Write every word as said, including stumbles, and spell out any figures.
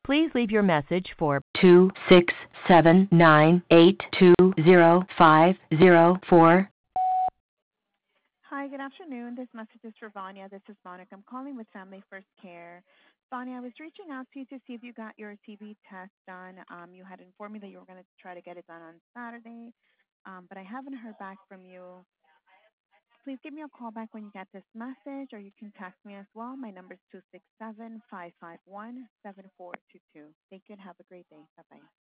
Please leave your message for two six seven nine eight two zero five zero four. Hi, good afternoon. This message is for Vanya. This is Monica. I'm calling with Family First Care. Vanya, I was reaching out to you to see if you got your T B test done. Um, you had informed me that you were going to try to get it done on Saturday, um, but I haven't heard back from you. Please give me a call back when you get this message, or you can text me as well. My number is two six seven, five five one, seven four two two. Thank you and have a great day. Bye-bye.